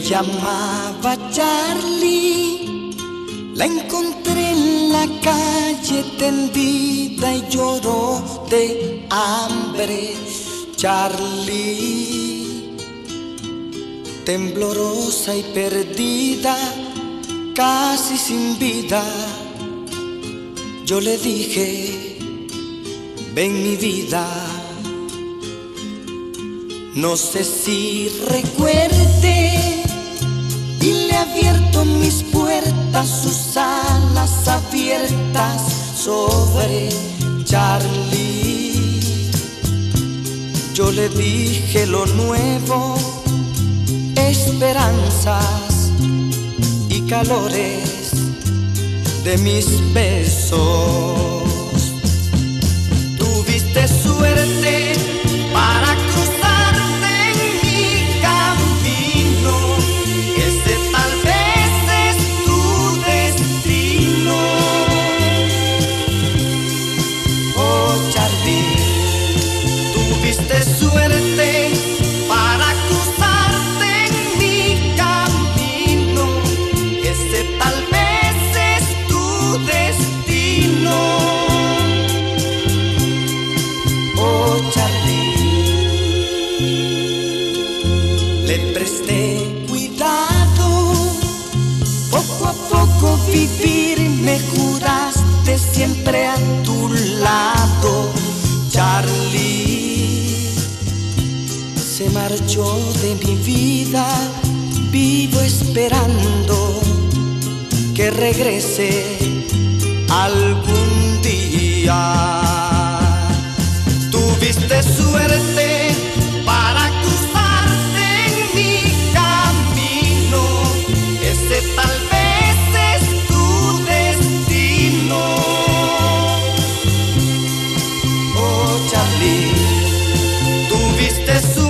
llamaba Charlie, la encontré en la calle tendida y lloró de hambre. Charlie, temblorosa y perdida, casi sin vida, yo le dije, ven mi vida. No sé si recuerde y le he abierto mis puertas, sus alas abiertas sobre Charlie. Yo le dije lo nuevo, esperanzas y calores de mis besos. Tuviste suerte para cruzarte en mi camino, ese tal vez es tu destino. Oh Charlie, tuviste suerte para cruzarte en mi camino, ese tal vez es tu destino. Oh Charlie, le presté cuidado, poco a poco vivir, me juraste siempre a tu lado. Charlie se marchó de mi vida, vivo esperando que regrese algún día. Tuviste suerte para cruzarte en mi camino, ese tal vez es tu destino. Oh Charlie, tuviste suerte